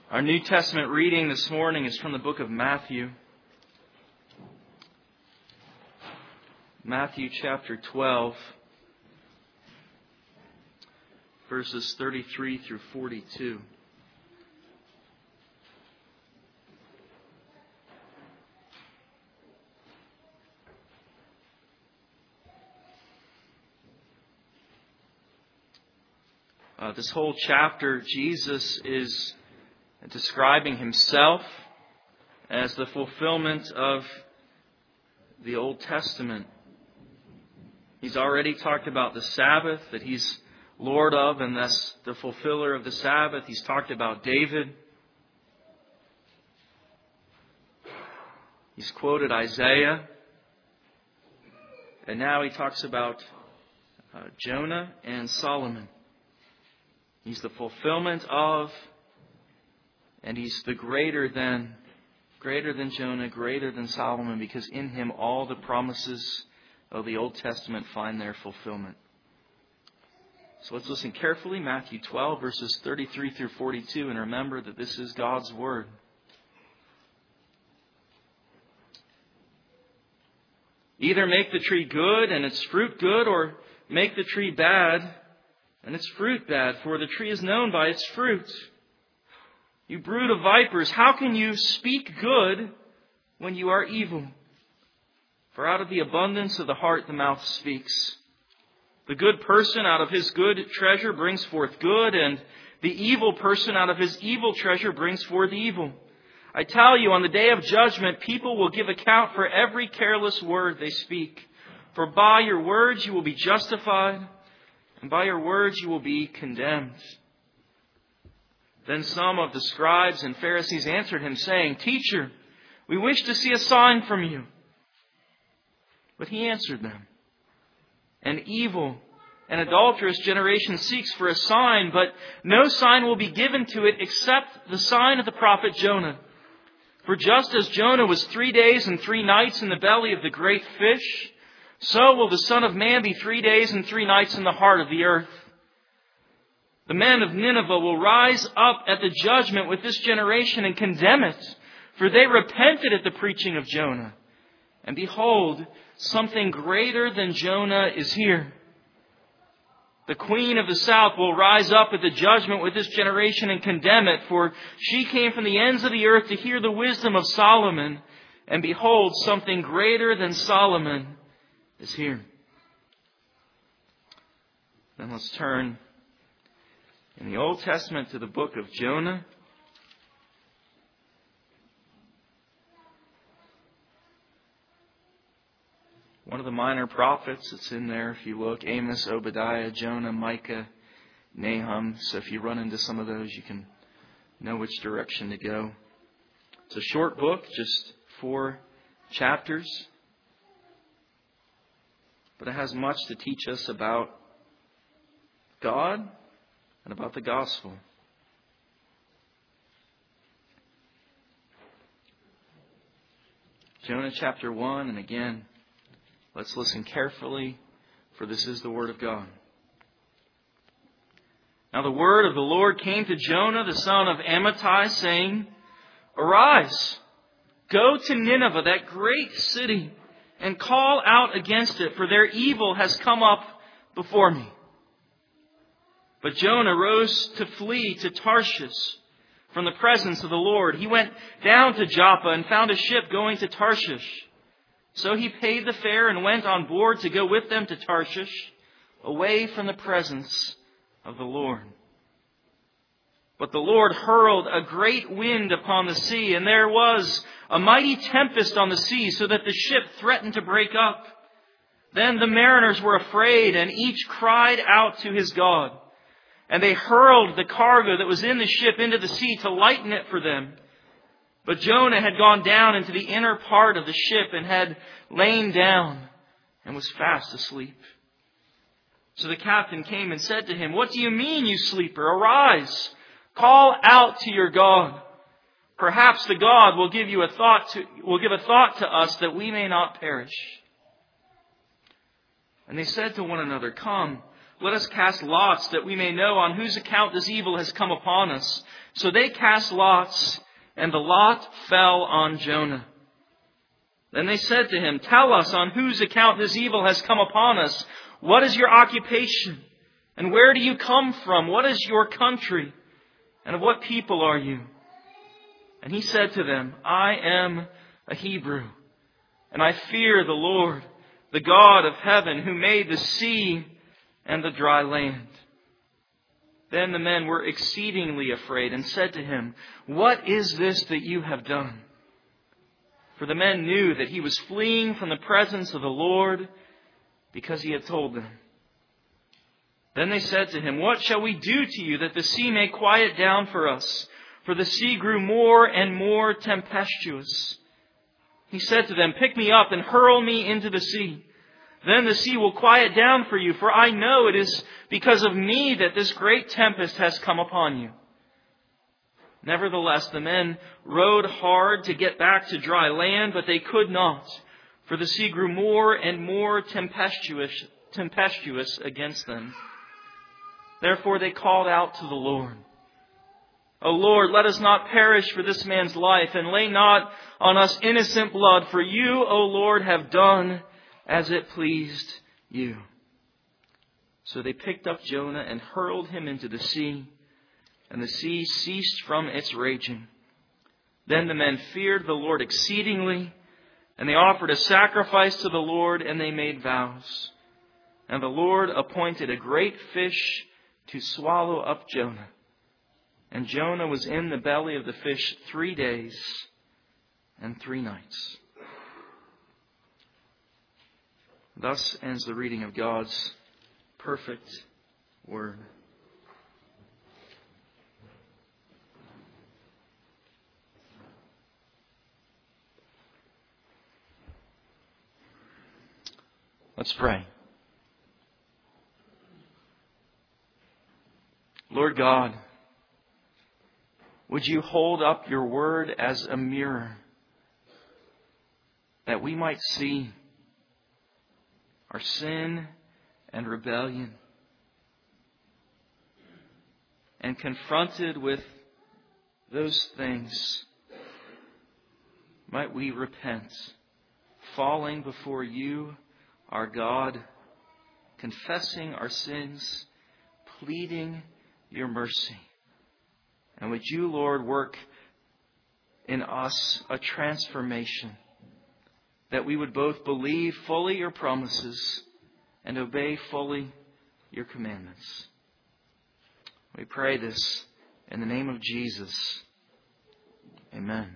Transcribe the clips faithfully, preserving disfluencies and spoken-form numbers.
Our New Testament reading this morning is from the book of Matthew. Matthew chapter twelve, verses thirty-three through forty-two. Uh, this whole chapter, Jesus is describing himself as the fulfillment of the Old Testament. He's already talked about the Sabbath, that he's Lord of and thus the fulfiller of the Sabbath. He's talked about David. He's quoted Isaiah. And now he talks about uh, Jonah and Solomon. He's the fulfillment of, and he's the greater than, greater than Jonah, greater than Solomon, because in him all the promises of the Old Testament find their fulfillment. So let's listen carefully. Matthew twelve, verses thirty-three through forty-two, and remember that this is God's Word. Either make the tree good and its fruit good, or make the tree bad and its fruit bad, for the tree is known by its fruit. You brood of vipers, how can you speak good when you are evil? For out of the abundance of the heart the mouth speaks. The good person out of his good treasure brings forth good, and the evil person out of his evil treasure brings forth evil. I tell you, on the day of judgment, people will give account for every careless word they speak. For by your words you will be justified, and by your words you will be condemned. Then some of the scribes and Pharisees answered him, saying, Teacher, we wish to see a sign from you. But he answered them, An evil and adulterous generation seeks for a sign, but no sign will be given to it except the sign of the prophet Jonah. For just as Jonah was three days and three nights in the belly of the great fish, so will the Son of Man be three days and three nights in the heart of the earth. The men of Nineveh will rise up at the judgment with this generation and condemn it, for they repented at the preaching of Jonah. And behold, something greater than Jonah is here. The queen of the south will rise up at the judgment with this generation and condemn it, for she came from the ends of the earth to hear the wisdom of Solomon. And behold, something greater than Solomon is here. Then let's turn in the Old Testament to the book of Jonah. One of the minor prophets that's in there, if you look, Amos, Obadiah, Jonah, Micah, Nahum. So if you run into some of those, you can know which direction to go. It's a short book, just four chapters. But it has much to teach us about God and about the gospel. Jonah chapter one, and again, let's listen carefully, for this is the word of God. Now the word of the Lord came to Jonah, the son of Amittai, saying, Arise, go to Nineveh, that great city, and call out against it, for their evil has come up before me. But Jonah rose to flee to Tarshish from the presence of the Lord. He went down to Joppa and found a ship going to Tarshish. So he paid the fare and went on board to go with them to Tarshish, away from the presence of the Lord. But the Lord hurled a great wind upon the sea, and there was a mighty tempest on the sea, so that the ship threatened to break up. Then the mariners were afraid, and each cried out to his God. And they hurled the cargo that was in the ship into the sea to lighten it for them. But Jonah had gone down into the inner part of the ship and had lain down and was fast asleep. So the captain came and said to him, What do you mean, you sleeper? Arise, call out to your God. Perhaps the God will give you a thought to, will give a thought to us that we may not perish. And they said to one another, Come, let us cast lots that we may know on whose account this evil has come upon us. So they cast lots, and the lot fell on Jonah. Then they said to him, tell us on whose account this evil has come upon us. What is your occupation? And where do you come from? What is your country? And of what people are you? And he said to them, I am a Hebrew, and I fear the Lord, the God of heaven, who made the sea and the dry land. Then the men were exceedingly afraid and said to him, what is this that you have done? For the men knew that he was fleeing from the presence of the Lord, because he had told them. Then they said to him, what shall we do to you that the sea may quiet down for us? For the sea grew more and more tempestuous. He said to them, pick me up and hurl me into the sea. Then the sea will quiet down for you, for I know it is because of me that this great tempest has come upon you. Nevertheless, the men rowed hard to get back to dry land, but they could not, for the sea grew more and more tempestuous, tempestuous against them. Therefore they called out to the Lord, O Lord, let us not perish for this man's life, and lay not on us innocent blood, for you, O Lord, have done as it pleased you. So they picked up Jonah and hurled him into the sea, and the sea ceased from its raging. Then the men feared the Lord exceedingly, and they offered a sacrifice to the Lord, and they made vows. And the Lord appointed a great fish to swallow up Jonah. And Jonah was in the belly of the fish three days and three nights. Thus ends the reading of God's perfect word. Let's pray. Lord God, would you hold up your word as a mirror, that we might see our sin and rebellion, and confronted with those things, might we repent, falling before you, our God, confessing our sins, pleading your mercy. And would you, Lord, work in us a transformation, that we would both believe fully your promises and obey fully your commandments. We pray this in the name of Jesus. Amen.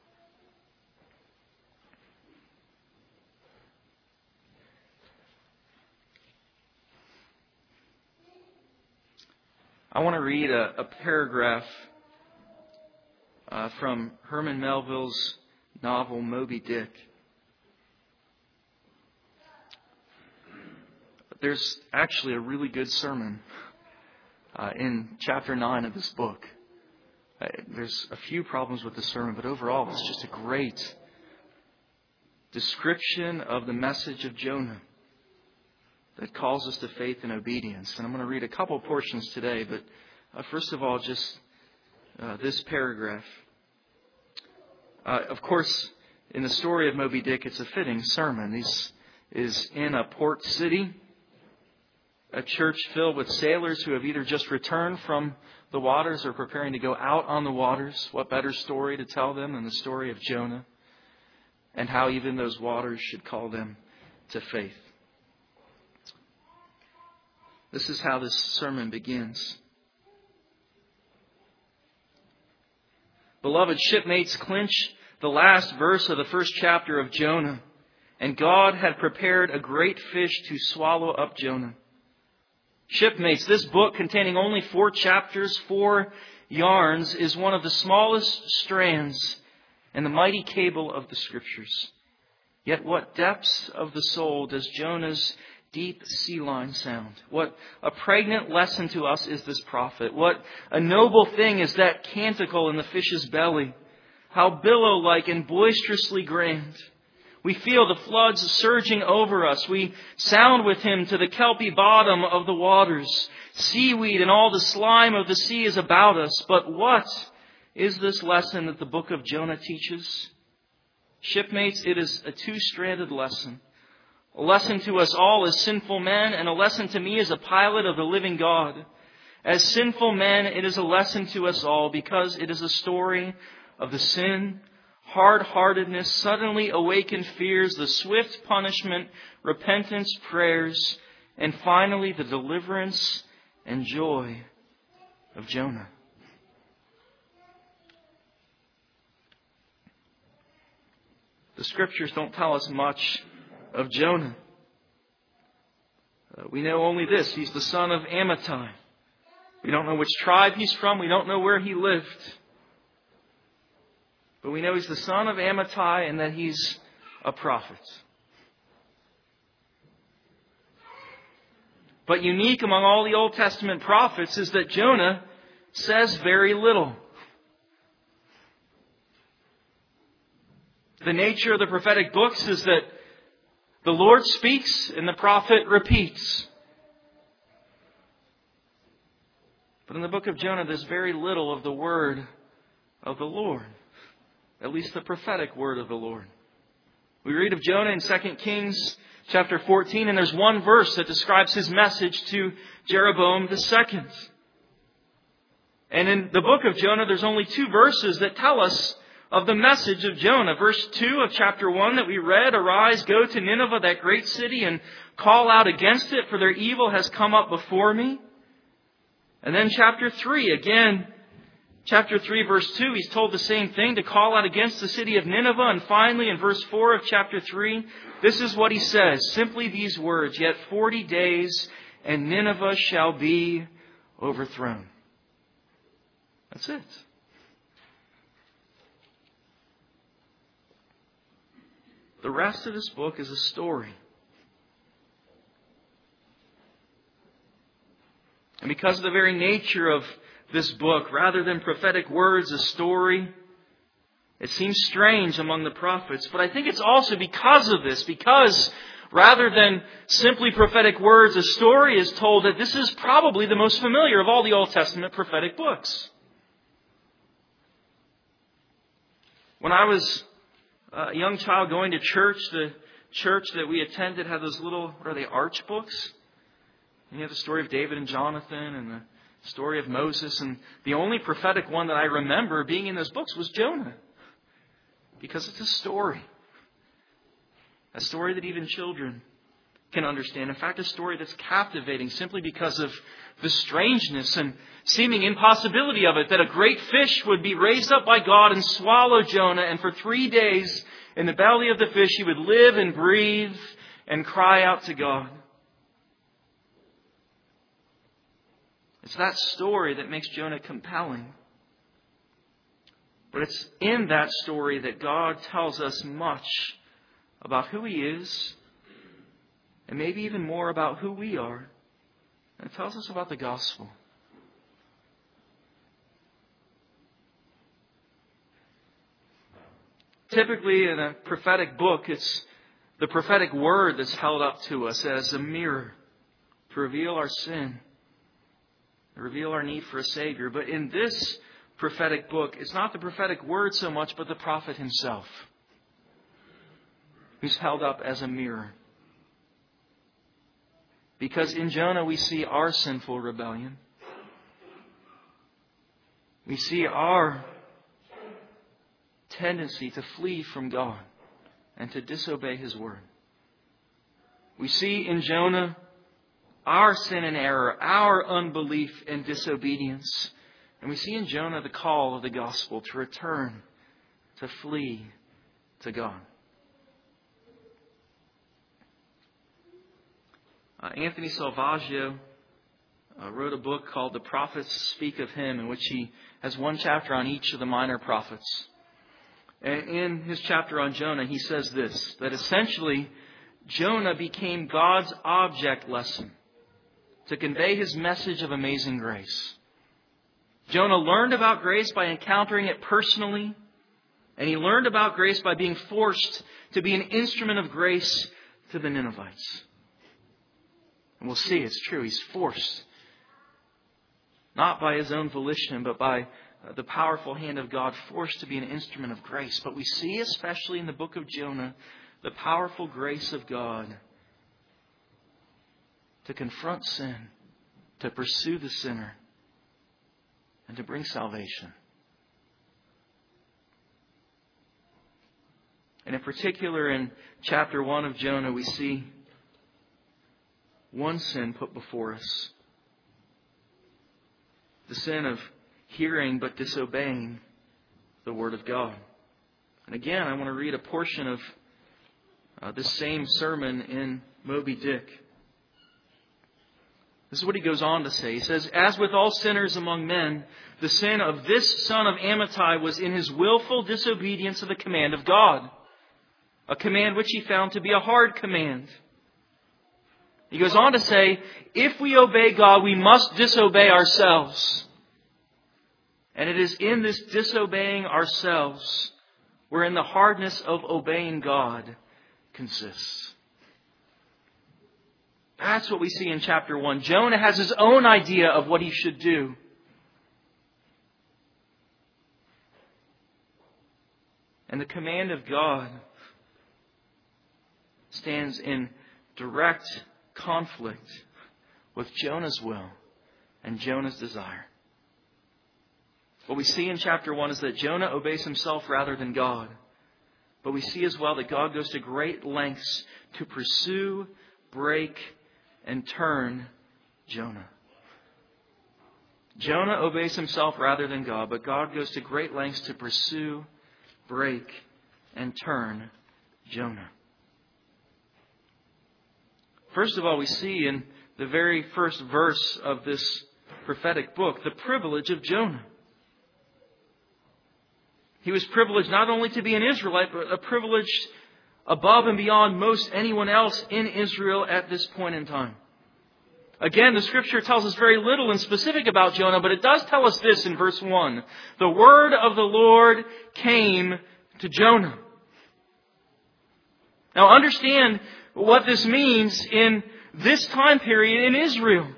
I want to read a, a paragraph uh, from Herman Melville's novel Moby Dick. There's actually a really good sermon uh, in chapter nine of this book. Uh, there's a few problems with the sermon, but overall it's just a great description of the message of Jonah that calls us to faith and obedience. And I'm going to read a couple portions today, but uh, first of all, just uh, this paragraph. Uh, of course, in the story of Moby Dick, it's a fitting sermon. This is in a port city, a church filled with sailors who have either just returned from the waters or preparing to go out on the waters. What better story to tell them than the story of Jonah, and how even those waters should call them to faith. This is how this sermon begins. Beloved shipmates, clinch the last verse of the first chapter of Jonah. And God had prepared a great fish to swallow up Jonah. Shipmates, this book containing only four chapters, four yarns, is one of the smallest strands in the mighty cable of the Scriptures. Yet what depths of the soul does Jonah's deep sea line sound? What a pregnant lesson to us is this prophet. What a noble thing is that canticle in the fish's belly. How billow-like and boisterously grand. We feel the floods surging over us. We sound with Him to the kelpy bottom of the waters. Seaweed and all the slime of the sea is about us. But what is this lesson that the book of Jonah teaches? Shipmates, it is a two-stranded lesson. A lesson to us all as sinful men, and a lesson to me as a pilot of the living God. As sinful men, it is a lesson to us all because it is a story of the sin, hard-heartedness, suddenly awakened fears, the swift punishment, repentance, prayers, and finally the deliverance and joy of Jonah. The Scriptures don't tell us much of Jonah. Uh, we know only this: he's the son of Amittai. We don't know which tribe he's from. We don't know where he lived. But we know he's the son of Amittai and that he's a prophet. But unique among all the Old Testament prophets is that Jonah says very little. The nature of the prophetic books is that the Lord speaks and the prophet repeats. But in the book of Jonah, there's very little of the word of the Lord. At least the prophetic word of the Lord. We read of Jonah in Second Kings chapter fourteen, and there's one verse that describes his message to Jeroboam the second. And in the book of Jonah, there's only two verses that tell us of the message of Jonah. Verse two of chapter one that we read, "Arise, go to Nineveh, that great city, and call out against it, for their evil has come up before me." And then chapter three, again, chapter three, verse two, he's told the same thing, to call out against the city of Nineveh. And finally, in verse four of chapter three, this is what he says, simply these words, "Yet forty days, and Nineveh shall be overthrown." That's it. The rest of this book is a story. And because of the very nature of this book, rather than prophetic words, a story, it seems strange among the prophets. But I think it's also because of this, because rather than simply prophetic words, a story is told, that this is probably the most familiar of all the Old Testament prophetic books. When I was a young child going to church, the church that we attended had those little, what are they, arch books? And you have the story of David and Jonathan and the story of Moses. And the only prophetic one that I remember being in those books was Jonah. Because it's a story. A story that even children can understand. In fact, a story that's captivating simply because of the strangeness and seeming impossibility of it. That a great fish would be raised up by God and swallow Jonah. And for three days in the belly of the fish he would live and breathe and cry out to God. It's that story that makes Jonah compelling. But it's in that story that God tells us much about who He is, and maybe even more about who we are. And it tells us about the gospel. Typically in a prophetic book, it's the prophetic word that's held up to us as a mirror to reveal our sin, to reveal our need for a Savior. But in this prophetic book, it's not the prophetic word so much, but the prophet himself, who's held up as a mirror. Because in Jonah we see our sinful rebellion. We see our tendency to flee from God and to disobey His word. We see in Jonah our sin and error, our unbelief and disobedience. And we see in Jonah the call of the gospel to return, to flee to God. Uh, Anthony Salvaggio uh, wrote a book called The Prophets Speak of Him, in which he has one chapter on each of the minor prophets. And in his chapter on Jonah, he says this, that essentially Jonah became God's object lesson to convey His message of amazing grace. Jonah learned about grace by encountering it personally, And he learned about grace by being forced to be an instrument of grace to the Ninevites. And we'll see it's true. He's forced. Not by his own volition, but by the powerful hand of God, forced to be an instrument of grace. But we see, especially in the book of Jonah, the powerful grace of God to confront sin, to pursue the sinner, and to bring salvation. And in particular, in chapter one of Jonah, we see one sin put before us. The sin of hearing but disobeying the Word of God. And again, I want to read a portion of uh, this same sermon in Moby Dick. This is what he goes on to say. He says, "As with all sinners among men, the sin of this son of Amittai was in his willful disobedience of the command of God, a command which he found to be a hard command." He goes on to say, if we obey God, we must disobey ourselves. And it is in this disobeying ourselves wherein the hardness of obeying God consists. That's what we see in chapter one. Jonah has his own idea of what he should do. And the command of God stands in direct conflict with Jonah's will and Jonah's desire. What we see in chapter one is that Jonah obeys himself rather than God. But we see as well that God goes to great lengths to pursue, break, and turn Jonah. Jonah obeys himself rather than God, but God goes to great lengths to pursue, break, and turn Jonah. First of all, we see in the very first verse of this prophetic book the privilege of Jonah. He was privileged not only to be an Israelite, but a privileged above and beyond most anyone else in Israel at this point in time. Again, the Scripture tells us very little and specific about Jonah, but it does tell us this in verse one. The word of the Lord came to Jonah. Now understand what this means in this time period in Israel.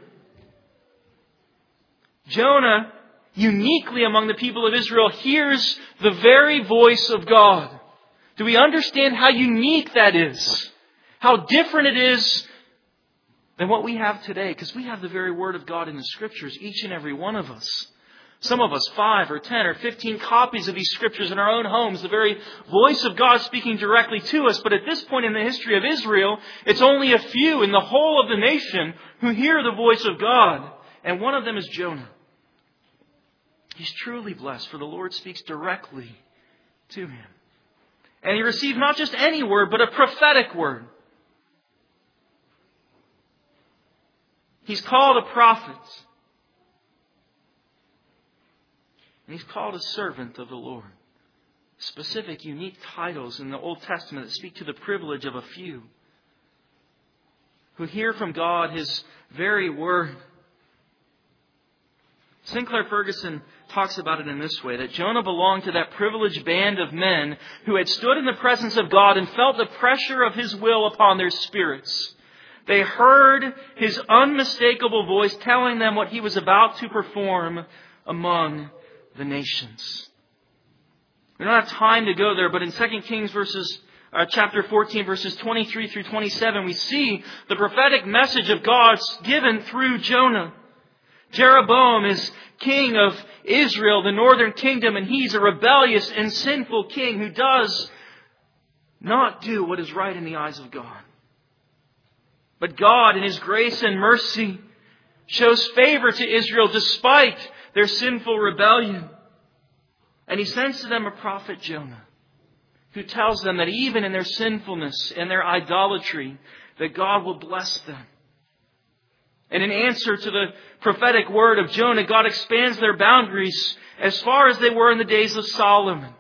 Jonah, uniquely among the people of Israel, hears the very voice of God. Do we understand how unique that is? How different it is than what we have today? Because we have the very Word of God in the Scriptures, each and every one of us. Some of us five or ten or fifteen copies of these Scriptures in our own homes, the very voice of God speaking directly to us. But at this point in the history of Israel, it's only a few in the whole of the nation who hear the voice of God. And one of them is Jonah. He's truly blessed, for the Lord speaks directly to him. And he received not just any word, but a prophetic word. He's called a prophet. And he's called a servant of the Lord. Specific, unique titles in the Old Testament that speak to the privilege of a few who hear from God His very word. Sinclair Ferguson talks about it in this way, that Jonah belonged to that privileged band of men who had stood in the presence of God and felt the pressure of His will upon their spirits. They heard His unmistakable voice telling them what He was about to perform among the nations. We don't have time to go there, but in Second Kings verses, uh, chapter fourteen, verses twenty-three through twenty-seven, we see the prophetic message of God given through Jonah. Jeroboam is king of Israel, the northern kingdom, and he's a rebellious and sinful king who does not do what is right in the eyes of God. But God, in His grace and mercy, shows favor to Israel despite their sinful rebellion. And He sends to them a prophet, Jonah, who tells them that even in their sinfulness and their idolatry, that God will bless them. And in answer to the prophetic word of Jonah, God expands their boundaries as far as they were in the days of Solomon.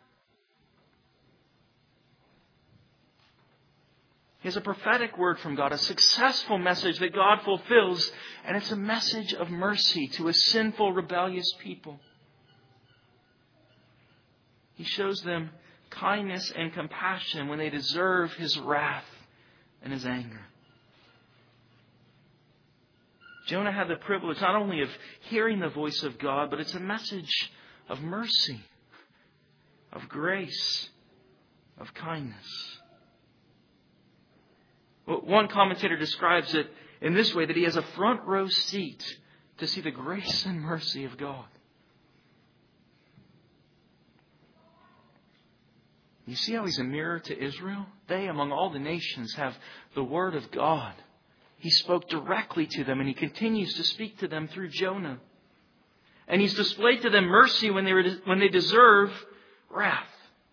He has a prophetic word from God, a successful message that God fulfills, and it's a message of mercy to a sinful, rebellious people. He shows them kindness and compassion when they deserve His wrath and His anger. Jonah had the privilege not only of hearing the voice of God, but it's a message of mercy, of grace, of kindness. Well, one commentator describes it in this way, that he has a front row seat to see the grace and mercy of God. You see how He's a mirror to Israel? They, among all the nations, have the Word of God. He spoke directly to them, and He continues to speak to them through Jonah. And He's displayed to them mercy when they, were, when they deserve wrath.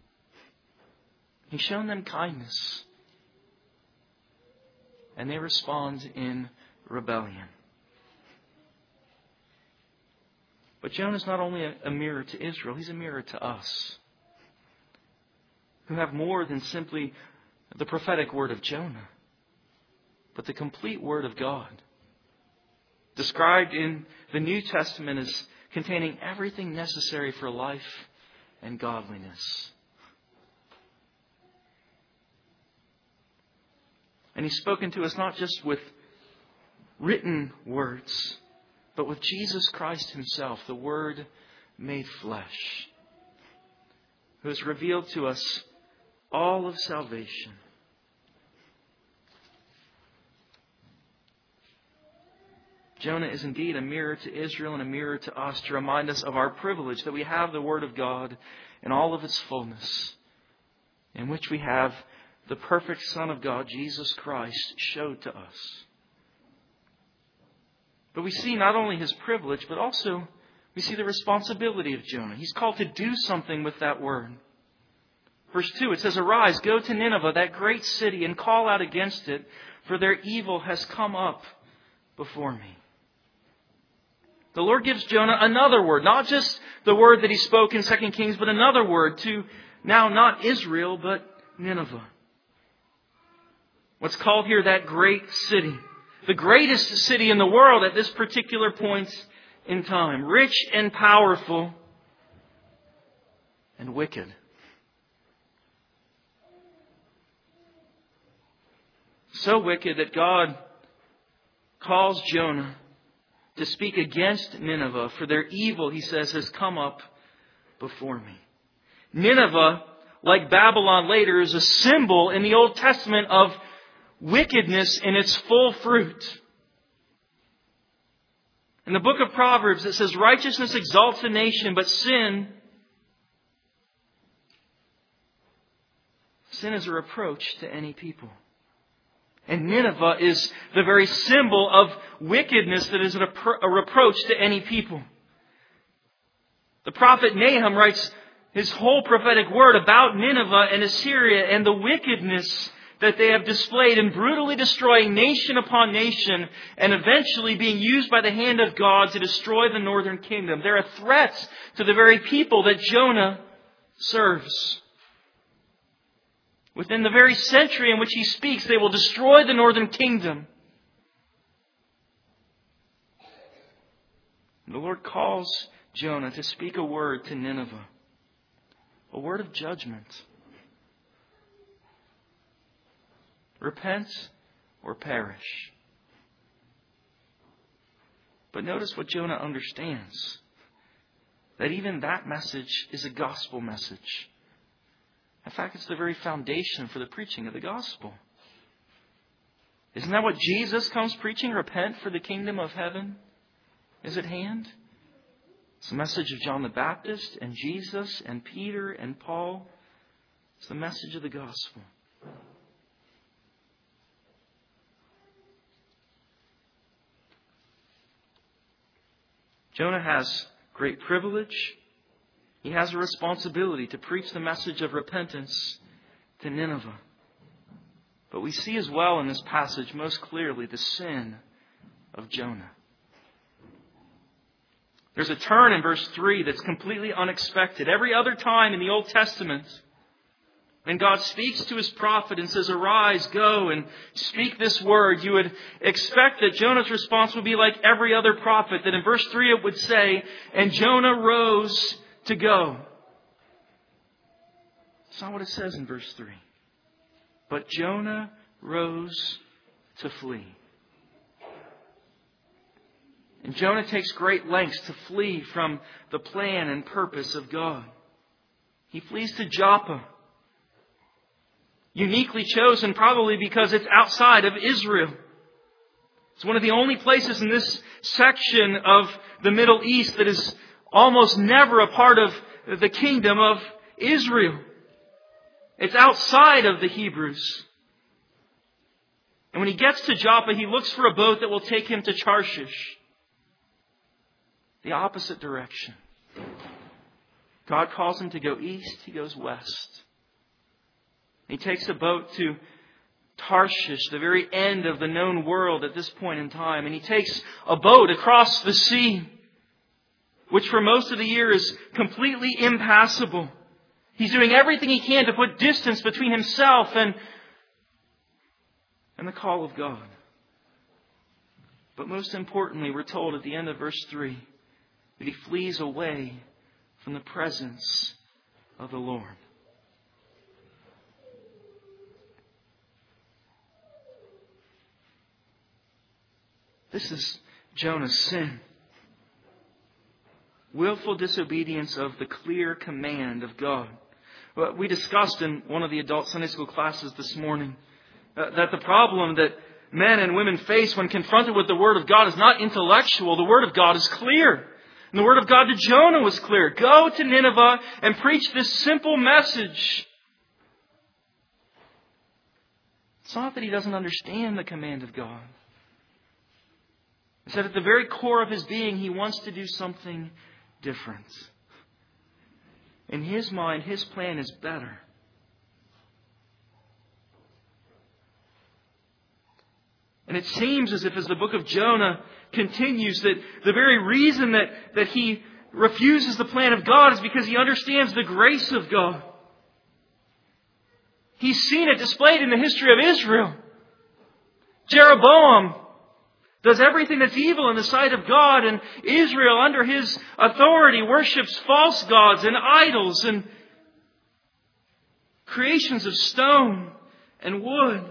He's shown them kindness. And they respond in rebellion. But Jonah's not only a, a mirror to Israel, he's a mirror to us, who have more than simply the prophetic word of Jonah, but the complete Word of God, described in the New Testament as containing everything necessary for life and godliness. And He's spoken to us not just with written words, but with Jesus Christ Himself, the Word made flesh, who has revealed to us all of salvation. Jonah is indeed a mirror to Israel and a mirror to us to remind us of our privilege that we have the Word of God in all of its fullness, in which we have the perfect Son of God, Jesus Christ, showed to us. But we see not only his privilege, but also we see the responsibility of Jonah. He's called to do something with that word. Verse two, it says, "Arise, go to Nineveh, that great city, and call out against it, for their evil has come up before me." The Lord gives Jonah another word, not just the word that He spoke in Second Kings, but another word to now not Israel, but Nineveh. What's called here that great city. The greatest city in the world at this particular point in time. Rich and powerful and wicked. So wicked that God calls Jonah to speak against Nineveh, for their evil, He says, has come up before me. Nineveh, like Babylon later, is a symbol in the Old Testament of wickedness in its full fruit. In the book of Proverbs, it says, "Righteousness exalts a nation, but sin, sin is a reproach to any people." And Nineveh is the very symbol of wickedness that is a reproach to any people. The prophet Nahum writes his whole prophetic word about Nineveh and Assyria and the wickedness that they have displayed in brutally destroying nation upon nation and eventually being used by the hand of God to destroy the northern kingdom. They're a threat to the very people that Jonah serves. Within the very century in which he speaks, they will destroy the northern kingdom. And the Lord calls Jonah to speak a word to Nineveh. A word of judgment. Repent or perish. But notice what Jonah understands. That even that message is a gospel message. In fact, it's the very foundation for the preaching of the gospel. Isn't that what Jesus comes preaching? Repent, for the kingdom of heaven is at hand. It's the message of John the Baptist and Jesus and Peter and Paul. It's the message of the gospel. Jonah has great privilege. He has a responsibility to preach the message of repentance to Nineveh. But we see as well in this passage most clearly the sin of Jonah. There's a turn in verse three that's completely unexpected. Every other time in the Old Testament, when God speaks to His prophet and says, "Arise, go and speak this word," you would expect that Jonah's response would be like every other prophet. That in verse three it would say, "And Jonah rose to go." That's not what it says in verse three. But Jonah rose to flee. And Jonah takes great lengths to flee from the plan and purpose of God. He flees to Joppa. Uniquely chosen probably because it's outside of Israel. It's one of the only places in this section of the Middle East that is almost never a part of the kingdom of Israel. It's outside of the Hebrews. And when he gets to Joppa, he looks for a boat that will take him to Tarshish. The opposite direction. God calls him to go east, he goes west. He takes a boat to Tarshish, the very end of the known world at this point in time. And he takes a boat across the sea, which for most of the year is completely impassable. He's doing everything he can to put distance between himself and, and the call of God. But most importantly, we're told at the end of verse three that he flees away from the presence of the Lord. This is Jonah's sin. Willful disobedience of the clear command of God. Well, we discussed in one of the adult Sunday school classes this morning uh, that the problem that men and women face when confronted with the Word of God is not intellectual. The Word of God is clear. And the Word of God to Jonah was clear. Go to Nineveh and preach this simple message. It's not that he doesn't understand the command of God. It's that at the very core of his being, he wants to do something different. In his mind, his plan is better. And it seems as if as the book of Jonah continues that the very reason that, that he refuses the plan of God is because he understands the grace of God. He's seen it displayed in the history of Israel. Jeroboam does everything that's evil in the sight of God, and Israel under his authority worships false gods and idols and creations of stone and wood.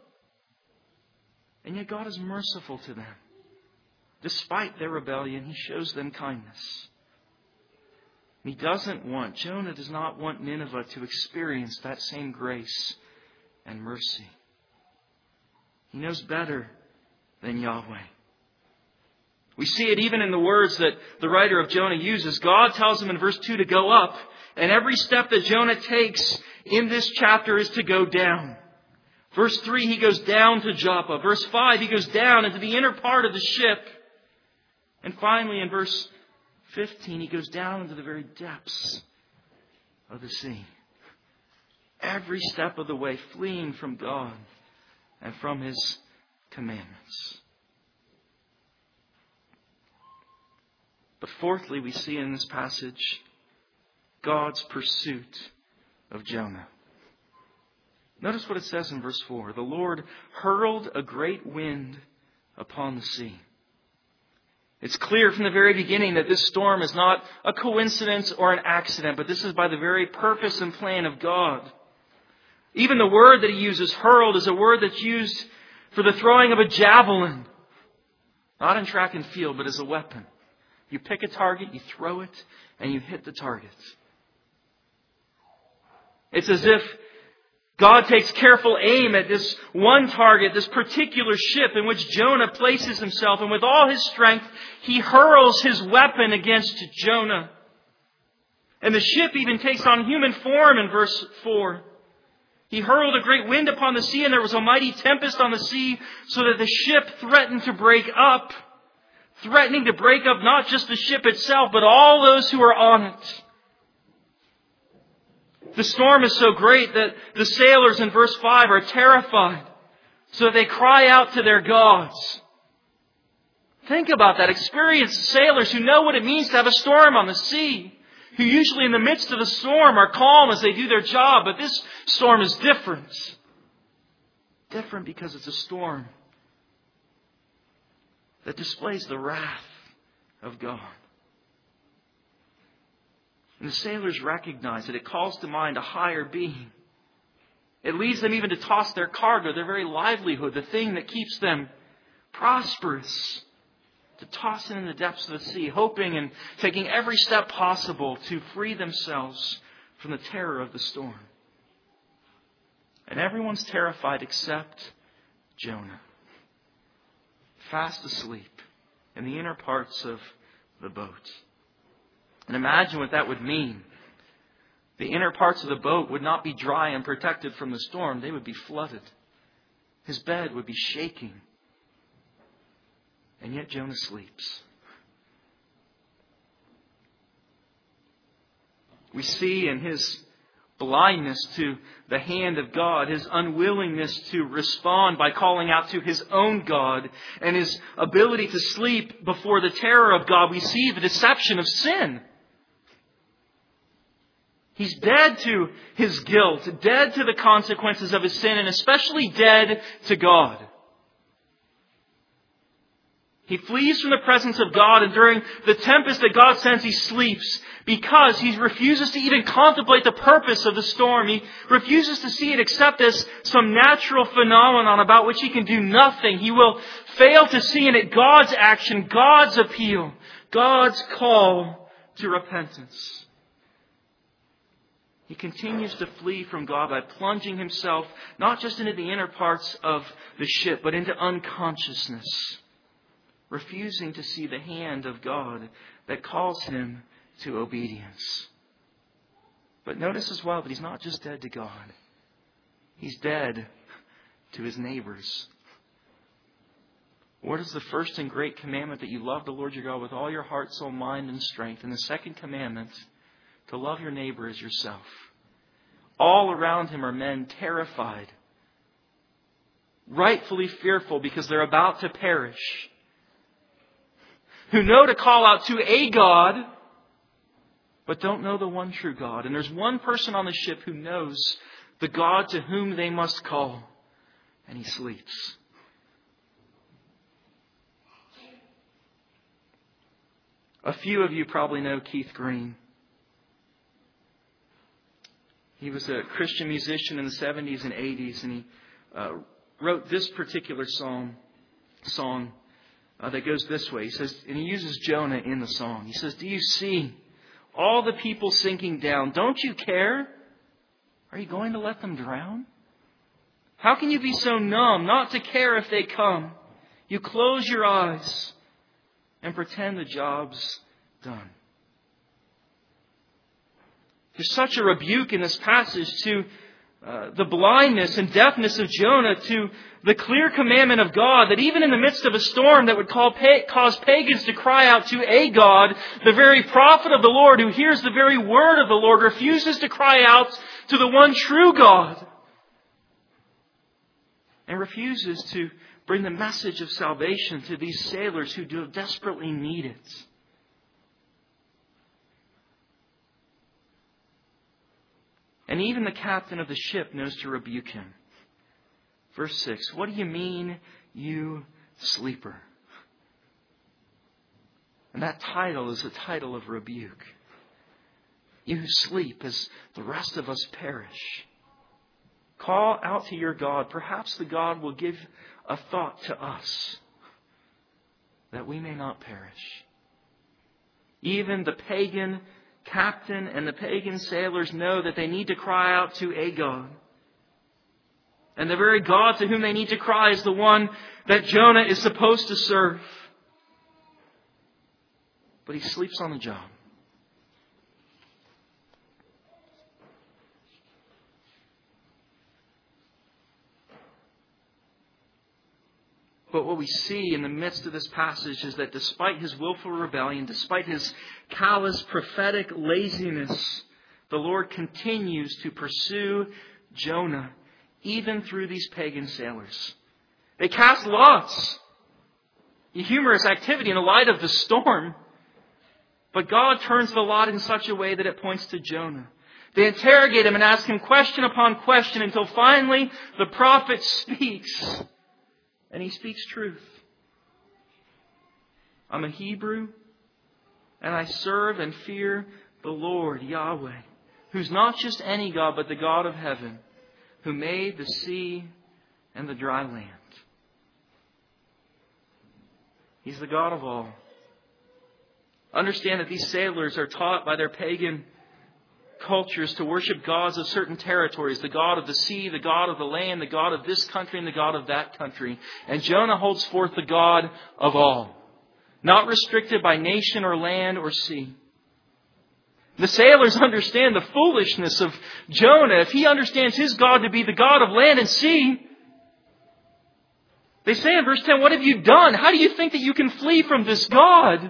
And yet God is merciful to them. Despite their rebellion, He shows them kindness. And He doesn't want, Jonah does not want Nineveh to experience that same grace and mercy. He knows better than Yahweh. We see it even in the words that the writer of Jonah uses. God tells him in verse two to go up, and every step that Jonah takes in this chapter is to go down. Verse three, he goes down to Joppa. Verse five, he goes down into the inner part of the ship. And finally, in verse fifteen, he goes down into the very depths of the sea. Every step of the way, fleeing from God and from His commandments. But fourthly, we see in this passage God's pursuit of Jonah. Notice what it says in verse four. The Lord hurled a great wind upon the sea. It's clear from the very beginning that this storm is not a coincidence or an accident, but this is by the very purpose and plan of God. Even the word that He uses, hurled, is a word that's used for the throwing of a javelin. Not in track and field, but as a weapon. You pick a target, you throw it, and you hit the target. It's as if God takes careful aim at this one target, this particular ship in which Jonah places himself, and with all his strength, He hurls His weapon against Jonah. And the ship even takes on human form in verse four. He hurled a great wind upon the sea, and there was a mighty tempest on the sea, so that the ship threatened to break up. Threatening to break up not just the ship itself, but all those who are on it. The storm is so great that the sailors in verse five are terrified, so that they cry out to their gods. Think about that. Experienced sailors who know what it means to have a storm on the sea, who usually in the midst of the storm are calm as they do their job, but this storm is different. Different because it's a storm that displays the wrath of God. And the sailors recognize it. It calls to mind a higher being. It leads them even to toss their cargo, their very livelihood, the thing that keeps them prosperous, to toss it in the depths of the sea, hoping and taking every step possible to free themselves from the terror of the storm. And everyone's terrified except Jonah, fast asleep in the inner parts of the boat. And imagine what that would mean. The inner parts of the boat would not be dry and protected from the storm. They would be flooded. His bed would be shaking. And yet Jonah sleeps. We see in his blindness to the hand of God, his unwillingness to respond by calling out to his own God, and his ability to sleep before the terror of God, we see the deception of sin. He's dead to his guilt, dead to the consequences of his sin, and especially dead to God. He flees from the presence of God, and during the tempest that God sends, he sleeps because he refuses to even contemplate the purpose of the storm. He refuses to see it except as some natural phenomenon about which he can do nothing. He will fail to see in it God's action, God's appeal, God's call to repentance. He continues to flee from God by plunging himself not just into the inner parts of the ship, but into unconsciousness, refusing to see the hand of God that calls him to obedience. But notice as well that he's not just dead to God. He's dead to his neighbors. What is the first and great commandment? That you love the Lord your God with all your heart, soul, mind, and strength. And the second commandment, to love your neighbor as yourself. All around him are men terrified, rightfully fearful because they're about to perish, who know to call out to a God, but don't know the one true God. And there's one person on the ship who knows the God to whom they must call, and he sleeps. A few of you probably know Keith Green. He was a Christian musician in the seventies and eighties, and he uh, wrote this particular song, song uh, that goes this way. He says, and he uses Jonah in the song. He says, "Do you see all the people sinking down? Don't you care? Are you going to let them drown? How can you be so numb not to care if they come? You close your eyes and pretend the job's done." There's such a rebuke in this passage to uh, the blindness and deafness of Jonah, to the clear commandment of God that even in the midst of a storm that would call, cause pagans to cry out to a God, the very prophet of the Lord who hears the very word of the Lord refuses to cry out to the one true God, and refuses to bring the message of salvation to these sailors who do desperately need it. And even the captain of the ship knows to rebuke him. Verse six, "What do you mean, you sleeper?" And that title is a title of rebuke. You who sleep as the rest of us perish. Call out to your God. Perhaps the God will give a thought to us that we may not perish. Even the pagan captain and the pagan sailors know that they need to cry out to a God. And the very God to whom they need to cry is the one that Jonah is supposed to serve. But he sleeps on the job. But what we see in the midst of this passage is that despite his willful rebellion, despite his callous prophetic laziness, the Lord continues to pursue Jonah even through these pagan sailors. They cast lots. A humorous activity in the light of the storm. But God turns the lot in such a way that it points to Jonah. They interrogate him and ask him question upon question until finally the prophet speaks. And he speaks truth. "I'm a Hebrew, and I serve and fear the Lord, Yahweh, who's not just any God, but the God of heaven, who made the sea and the dry land. He's the God of all. Understand that these sailors are taught by their pagan cultures to worship gods of certain territories. The God of the sea, the God of the land, the God of this country, and the God of that country. And Jonah holds forth the God of all. Not restricted by nation or land or sea. The sailors understand the foolishness of Jonah. If he understands his God to be the God of land and sea, they say in verse ten, what have you done? How do you think that you can flee from this God?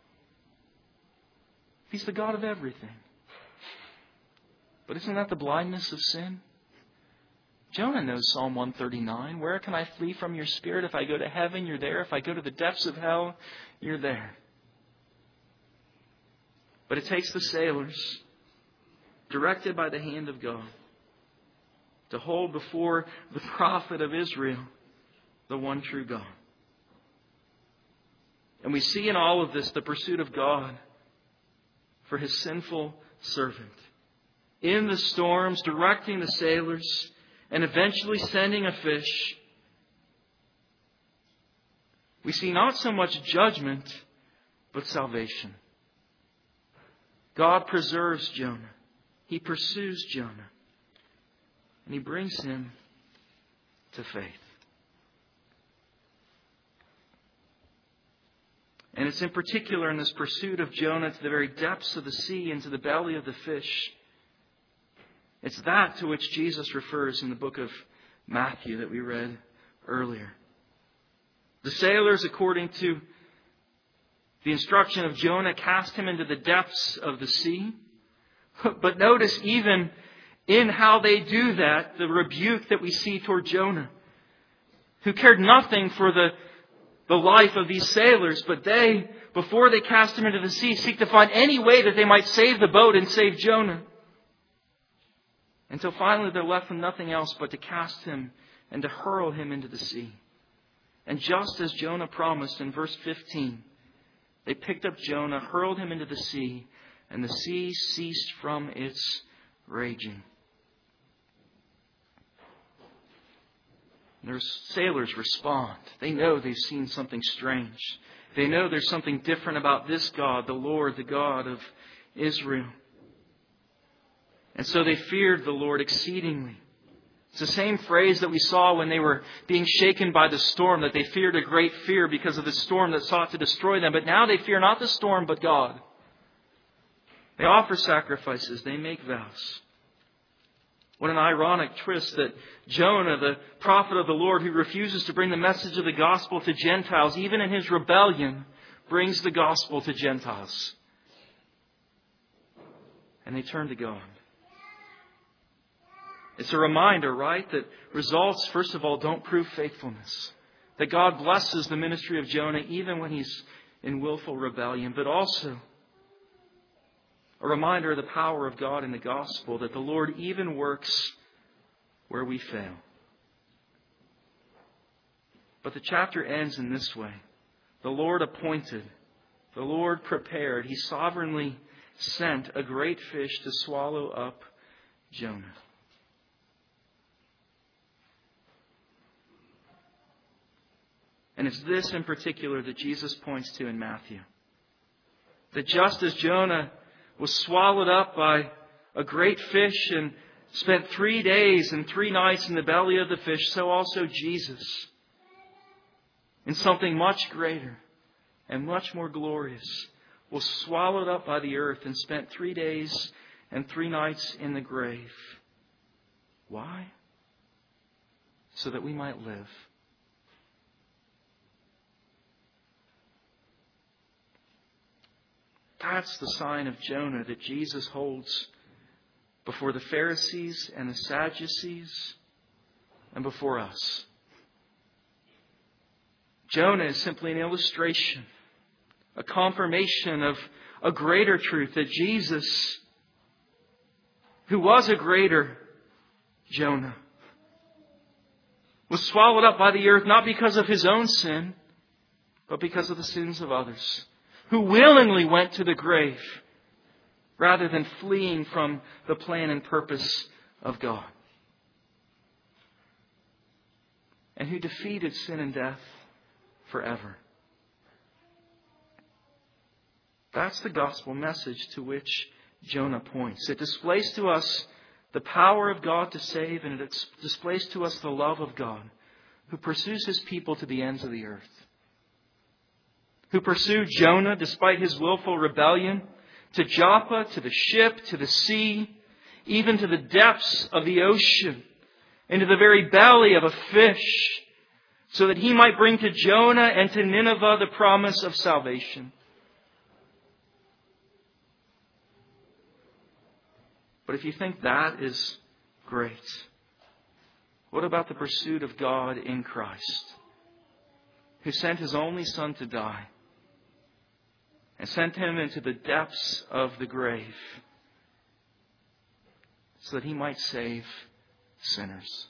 He's the God of everything. But isn't that the blindness of sin? Jonah knows Psalm one thirty-nine. Where can I flee from your spirit? If I go to heaven, you're there. If I go to the depths of hell, you're there. But it takes the sailors, directed by the hand of God, to hold before the prophet of Israel the one true God. And we see in all of this the pursuit of God for His sinful servant. In the storms, directing the sailors, and eventually sending a fish. We see not so much judgment, but salvation. God preserves Jonah. He pursues Jonah. And He brings him to faith. And it's in particular in this pursuit of Jonah to the very depths of the sea and to the belly of the fish. It's that to which Jesus refers in the book of Matthew that we read earlier. The sailors, according to the instruction of Jonah, cast him into the depths of the sea. But notice even in how they do that, the rebuke that we see toward Jonah, who cared nothing for the, the life of these sailors, but they, before they cast him into the sea, seek to find any way that they might save the boat and save Jonah. Until finally they're left with nothing else but to cast him and to hurl him into the sea. And just as Jonah promised in verse fifteen, they picked up Jonah, hurled him into the sea, and the sea ceased from its raging. Their sailors respond. They know they've seen something strange. They know there's something different about this God, the Lord, the God of Israel. And so they feared the Lord exceedingly. It's the same phrase that we saw when they were being shaken by the storm, that they feared a great fear because of the storm that sought to destroy them. But now they fear not the storm, but God. They offer sacrifices. They make vows. What an ironic twist that Jonah, the prophet of the Lord who refuses to bring the message of the gospel to Gentiles, even in his rebellion, brings the gospel to Gentiles. And they turn to God. It's a reminder, right, that results, first of all, don't prove faithfulness. That God blesses the ministry of Jonah even when he's in willful rebellion. But also a reminder of the power of God in the gospel, that the Lord even works where we fail. But the chapter ends in this way. The Lord appointed, the Lord prepared, He sovereignly sent a great fish to swallow up Jonah. And it's this in particular that Jesus points to in Matthew. That just as Jonah was swallowed up by a great fish and spent three days and three nights in the belly of the fish, so also Jesus, in something much greater and much more glorious, was swallowed up by the earth and spent three days and three nights in the grave. Why? So that we might live. That's the sign of Jonah that Jesus holds before the Pharisees and the Sadducees and before us. Jonah is simply an illustration, a confirmation of a greater truth, that Jesus, who was a greater Jonah, was swallowed up by the earth not because of His own sin, but because of the sins of others, who willingly went to the grave rather than fleeing from the plan and purpose of God. And who defeated sin and death forever. That's the gospel message to which Jonah points. It displays to us the power of God to save, and it displays to us the love of God, who pursues His people to the ends of the earth. Who pursued Jonah despite his willful rebellion, to Joppa, to the ship, to the sea, even to the depths of the ocean, into the very belly of a fish, so that He might bring to Jonah and to Nineveh the promise of salvation. But if you think that is great, what about the pursuit of God in Christ, who sent His only Son to die and sent Him into the depths of the grave so that He might save sinners?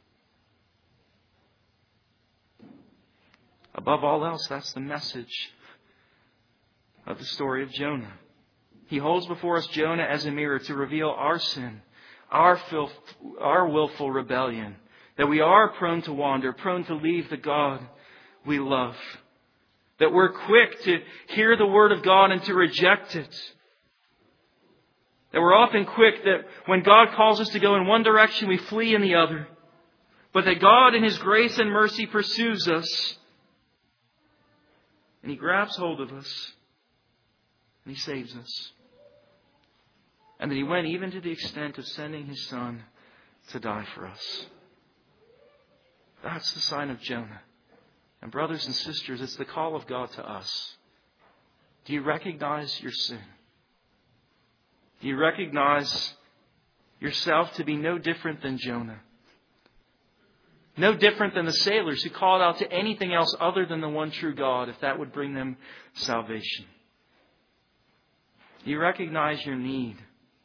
Above all else, that's the message of the story of Jonah. He holds before us Jonah as a mirror to reveal our sin, our filth, our willful rebellion, that we are prone to wander, prone to leave the God we love, that we're quick to hear the Word of God and to reject it, that we're often quick that when God calls us to go in one direction, we flee in the other, but that God in His grace and mercy pursues us, and He grabs hold of us, and He saves us. And that He went even to the extent of sending His Son to die for us. That's the sign of Jonah. And brothers and sisters, it's the call of God to us. Do you recognize your sin? Do you recognize yourself to be no different than Jonah? No different than the sailors who called out to anything else other than the one true God, if that would bring them salvation. Do you recognize your need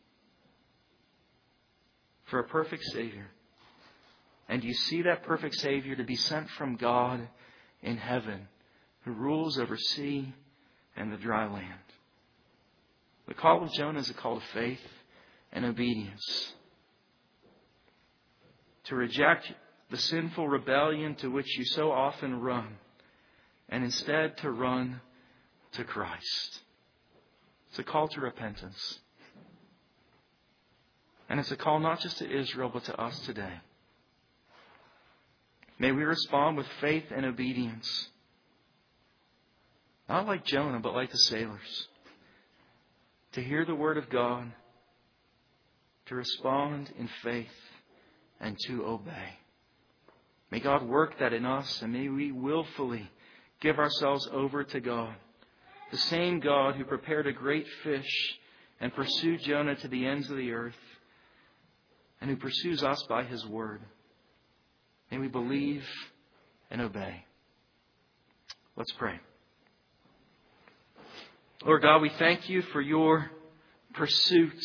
for a perfect Savior? And do you see that perfect Savior to be sent from God in heaven, who rules over sea and the dry land? The call of Jonah is a call to faith and obedience. To reject the sinful rebellion to which you so often run, and instead to run to Christ. It's a call to repentance. And it's a call not just to Israel, but to us today. May we respond with faith and obedience. Not like Jonah, but like the sailors. To hear the Word of God, to respond in faith, and to obey. May God work that in us, and may we willfully give ourselves over to God. The same God who prepared a great fish and pursued Jonah to the ends of the earth, and who pursues us by His Word. May we believe and obey. Let's pray. Lord God, we thank You for Your pursuit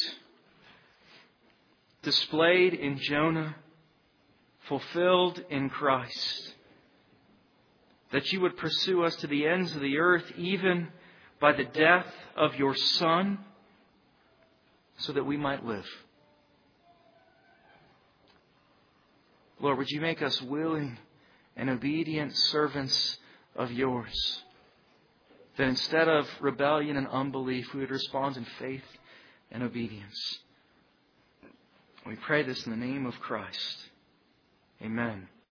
displayed in Jonah, fulfilled in Christ. That You would pursue us to the ends of the earth, even by the death of Your Son, so that we might live. Lord, would You make us willing and obedient servants of Yours? That instead of rebellion and unbelief, we would respond in faith and obedience. We pray this in the name of Christ. Amen.